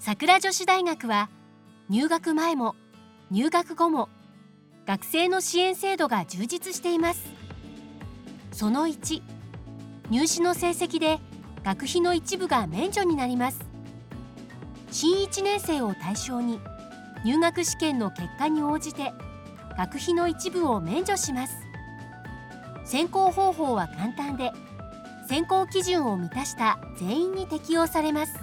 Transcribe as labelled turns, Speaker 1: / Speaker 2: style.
Speaker 1: 桜女子大学は入学前も入学後も学生の支援制度が充実しています。その1、入試の成績で学費の一部が免除になります。新1年生を対象に入学試験の結果に応じて学費の一部を免除します。選考方法は簡単で、選考基準を満たした全員に適用されます。